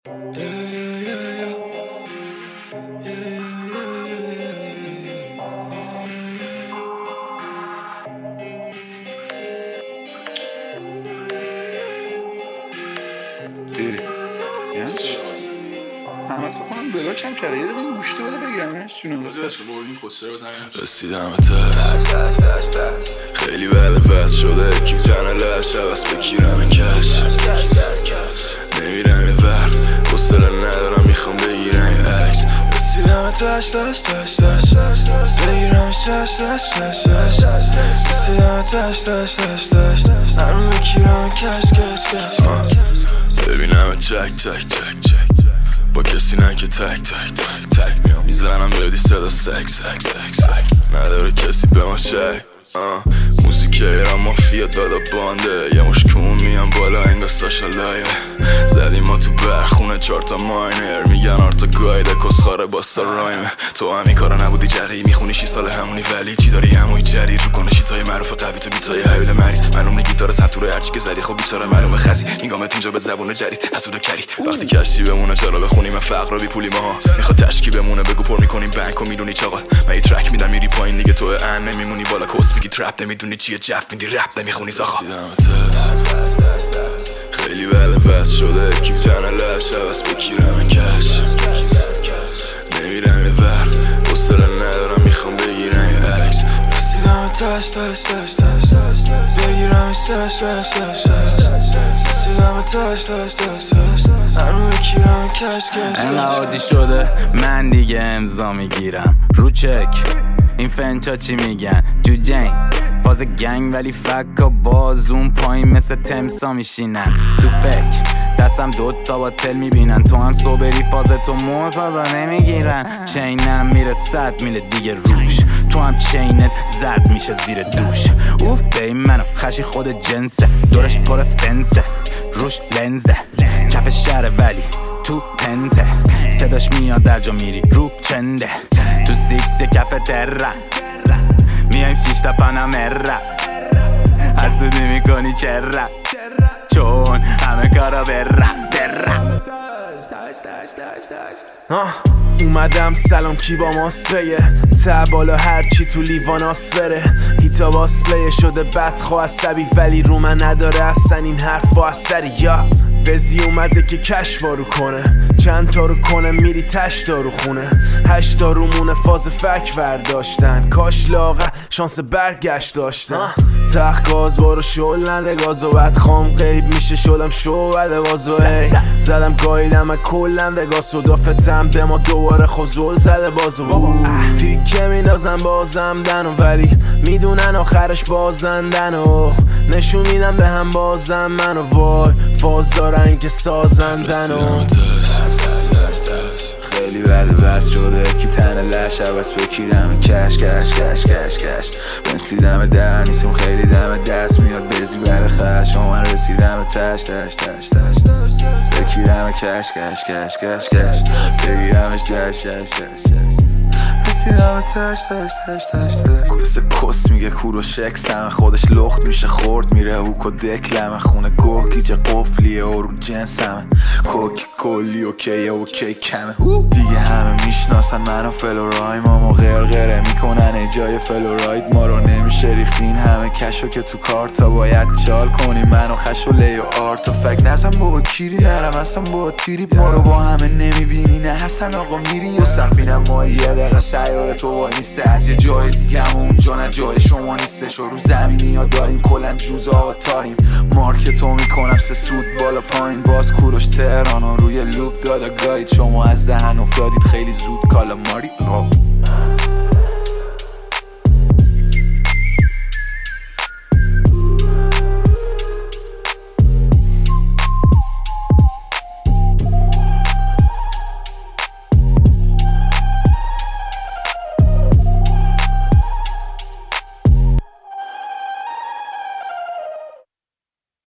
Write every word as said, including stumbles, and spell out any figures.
احمد فکر کنم بلاک هم کرده. یه دقیقه این گوشته بده بگیرمش جونم. رسیدم تست خیلی بعد بس شده کیف تنه لش عوض بگیرم کش نمیرم یه ور حوصله ندارم میخوام بگیرم یه عکس. رسیدم تش تش تش تش بگیرم شش شش شش شش رسیدم تش تش تش تش من بگیرم کش کش کش ببینم چک چک چک چک با کسی نه که تک تک تک تک میام میزنم بدی صدا سک سک سک سک نداره کسی به ما شک. موزیک ایران مافیا دادا بانده یه مش کمون میان بالا انگا ساشا لایه زدیم ما تو برخونه چارتا ماینر میگن آرتا گایده کسخاره باستا رایمه. تو همین کارا نبودی جقی میخونی شی سال همونی ولی چی داری همونی جدید رو کنه شیتای معروف قوی تو بیتای حیول مریض معلوم گیتار سنتوره هرچی که زدی خب بیچاره معلومه خزی میگامت اینجا به زبون جدید حسود کری وقتی کشتی بمونه چرا بخونیم فقر بی پولی ماها میخواد تشکی بمونه بگو پر میکنیم بانکو میدونی چاقال من یه ترک میدم میری پایین دیگه تو ان نمیمونی بالا کس میگی ترپ نمیدونی چیه جف میدی رپ نمیخونی زاخا. خیلی بعد بس شده کیف تنه لش عوض بگیرم کش نمیرم یه ور حوصله ندارم میخوام بگیرم یه عکس. رسیدم تش تش تش تش بگیرم شش شش شش رسیدم تش تش تش تش من بگیرم کش کش انقدر عادی شده من دیگه امضا میگیرم رو چک این فنچا چی میگن تو جنگ فاز گنگ ولی فکا باز اون پایین مثل تمسا میشینن تو فکر دستم دوتا با تل میبینن تو هم صبری فاز تو مرتضا نمیگیرن چینم میره صد میله دیگه روش تو هم چینت زرد میشه زیر دوش اوف بی منو خشی خود جنسه دورش پر فنسه روش لنزه کف شهر ولی تو پنته صداش میاد در جا میری رو چنده تو سیکس کف تره میایم شیشتا پانامره حسودی میکنی چرا چون همه کارا بره بره. اومدم سلام کی با ماست بگه تا بالا هرچی تو لیوان آس بره هیتا باس پلیه شده بدخواه عصبی ولی رو من نداره اصلا این حرفا اثری یا بزی اومده که کش وارو کنه چند تا رو کنه میری تش دارو خونه هشتا رو مونه فاز فک ورداشتن کاش لاغه شانس برگشت داشتن تخ گاز بارو شل نده گازو بد خام قیب میشه شدم شو بده بازو ای زدم گایلم کلم وگاس و دافتم به ما دوباره خوزول زده بازو بابا تیکه میندازم بازم دنو ولی میدونن آخرش بازندن و نشون میدم به هم بازم منو وای فاز دارن که سازندن و خیلی بعد بس شده کی تنه لش عوض بگیرم کش کش کش کش کش بنتلی دم در نیستم خیلی دم دست میاد بزی بر خش من رسیدم تش تش تش تش بگیرم کش کش کش کش کش بگیرمش جش جش جش رسیدم تش تش تش تش کس کس میگه کورو شکس همه خودش لخت میشه خورد میره هوک و دکلمه خونه گوه گیجه قفلیه و رو جنس همه کوک کلی اوکیه اوکی کمه دیگه همه میشناسن منو فلورایم اما غرغره میکنن ایجای فلوراید ما رو نمیشه ریختین همه کشو که تو کارتا باید چال کنی منو خش و لی و آرت و فک نزم بابا کیری نرم اصلا با تیری ما رو با همه نمیبینی نه هستن آقا میری و صفینم ما یه دقیقه سیاره تو وای نیسته از یه جای دیگه هم اونجا نه جای شما نیستش و رو زمینی ها داریم کلن جوزا آتاریم مارکتو میکنم سه سود بالا پایین باز کوروش تهران و روی لوب دادا گاید شما از دهن افتادید خیلی زود کالاماری